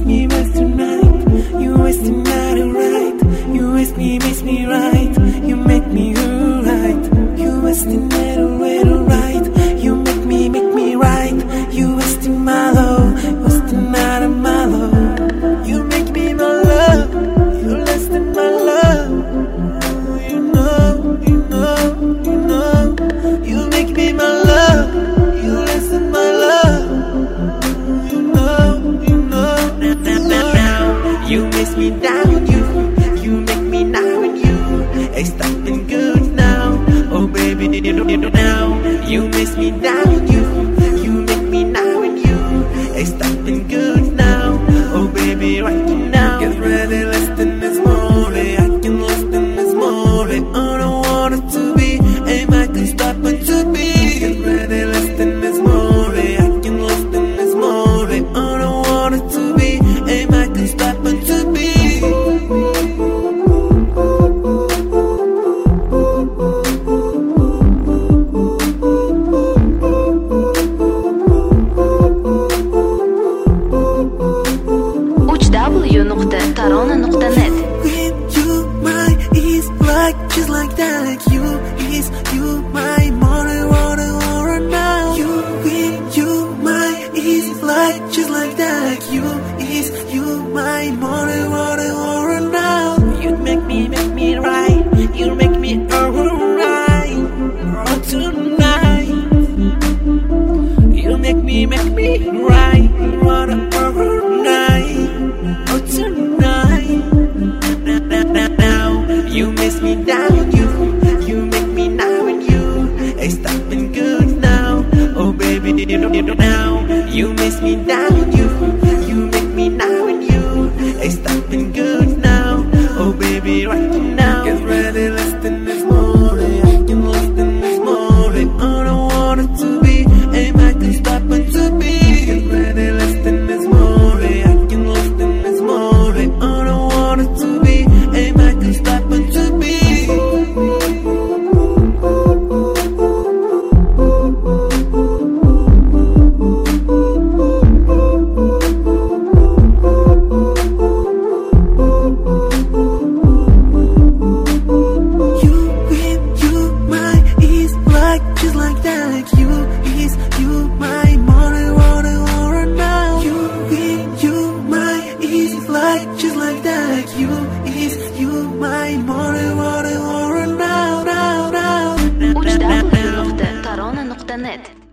me best tonight. You waste the night alright. You waste me, makes me right. You make me alright. You waste the night alright. You make me right. You waste the mallow, waste the night of mallow. You make me my love. You less than my love. You know, you know, you know. You make me my love. You less than my love. You know, you know, you know. You makes me down, you make me now and you ain't stopping good now. Oh baby, did you know now? You makes me down, you make me now and you ain't stopping good now. Oh baby, right now. Get ready, less than this morning. I can less than this morning. I don't want it to be, ain't I can stop it to be. Get ready, less than this morning. I can less than this morning. I don't want it to be, ain't I can stop it to be. www.tarona.net. With you, my is like just like that. You is you, my morning water or now. You with you, my is like just like that. You is you, my morning water or now. You make me right. You make me alright. Oh, tonight. You make me right. Water night. Oh, tonight. Now you miss me down. You make me now and you ain't stopping good now. Oh baby, did you know now? You miss me down. You make me now and you ain't stopping good now. Oh baby, right now. Get ready, less than this morning. I can less than this morning. I don't want it to be, ain't I can stop it to be. Get ready, less than this morning. I can less than this morning. I don't want it to be, ain't I can stop it to be. Just like that, you is you, my morning water or now. www.tarona.net.